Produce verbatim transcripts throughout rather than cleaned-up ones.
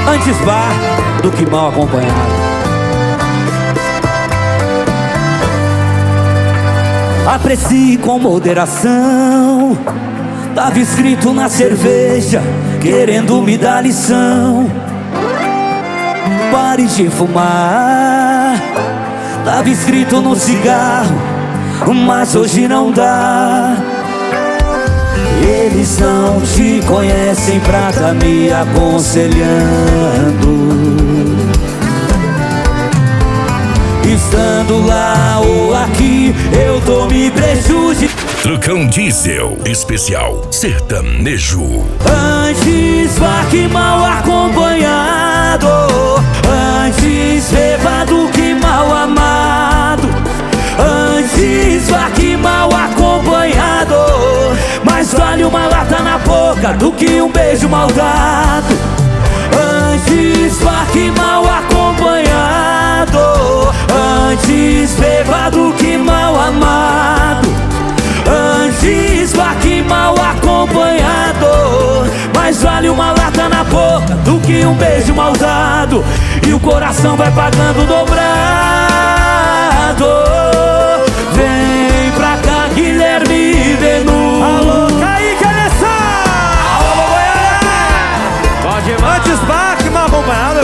Antes bar do que mal acompanhado. Aprecie com moderação. Tava escrito na cerveja, querendo me dar lição. Pare de fumar. Tava escrito no cigarro, mas hoje não dá. Eles não te conhecem pra tá me aconselhando. Estando lá ou aqui, eu tô me prejudicando. Trucão Diesel, especial sertanejo. Antes vá que mal acompanhado, antes bêbado que mal amado. Antes vá que mal acompanhado, mais vale uma lata na boca do que um beijo mal dado. Antes vá que mal acompanhado, antes bêbado que mal amado. Antes vá que mal acompanhado, mais vale uma lata na boca do que um beijo mal dado. E o coração vai pagando dobrado. Vem pra cá, Guilherme Venu. Alô, Kaique Alessandro. Alô, Goiânia. Pode ir. Antes vá que mal acompanhado.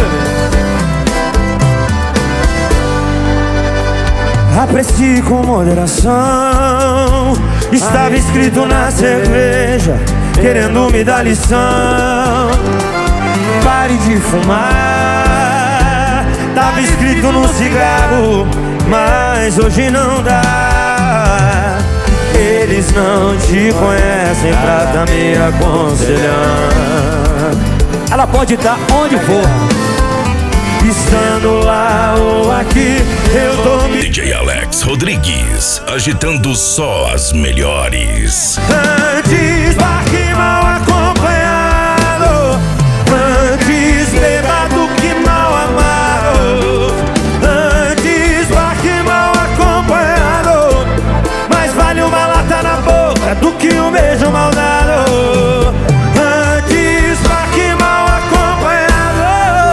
Aprecie com moderação. Estava escrito na cerveja, querendo me dar lição. Pare de fumar. Tava escrito no cigarro, mas hoje não dá. Eles não te conhecem pra tá me aconselhando. Ela pode estar onde for, estando lá ou aqui, eu tô me... D J Alex Rodrigues, agitando só as melhores. Antes vá que mal acompanhado, antes bêbado que mal amado. Antes vá que mal acompanhado, mais vale uma lata na boca do que um beijo mal dado. Antes vá que mal acompanhado,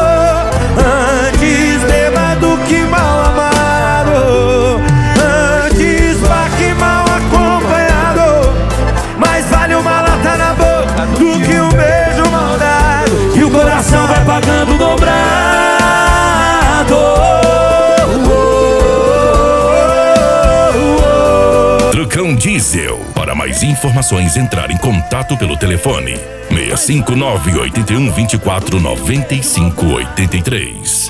antes bêbado que mal amado. Antes vá que mal acompanhado, mais vale uma lata na boca do que um beijo mal dado. e o coração vai pagando dobrado. Trucão Diesel. Para mais informações, entrar em contato pelo telefone seis cinco nove, oito um, dois quatro, nove cinco oito três.